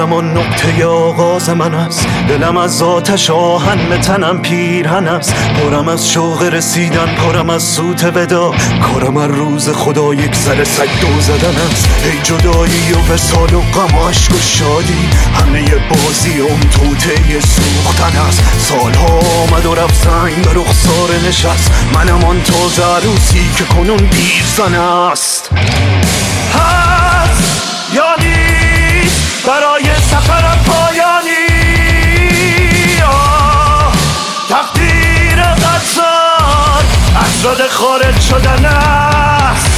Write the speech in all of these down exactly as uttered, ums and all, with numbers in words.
کارم و نقطه آغاز من است. دلم از آتش آهن به تنم پیرهن است. پرم از شوق رسیدن، پرم از سوت ودا. کارم از روز خدا یک سر سگ دو زدن است. ای جدایی و وصال و غم و عشق و شادی، همه بازی اون توته سوختن است. سالها آمد و رفت زنگ به رخسار نشست. منم آن تازه عروسی که کنون پیرزن است. هست یا نیست برای سفرم پایانی؟ آه تقدیر قدردان از رده خارج شدن است.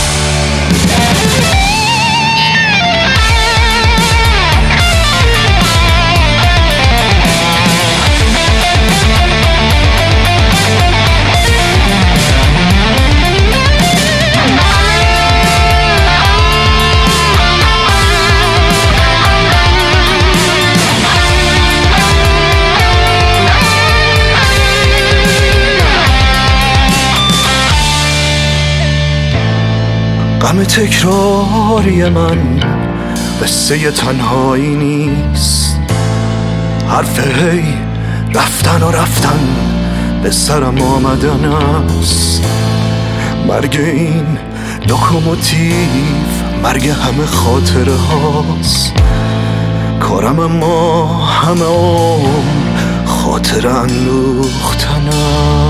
غم تکراری من قصه تنهایی نیست. حرف هی رفتن و رفتن به سرم آمدن است. مرگ این لوکوموتیو، مرگ همه خاطره هاست. کارم اما همه عمر خاطره اندوختن است.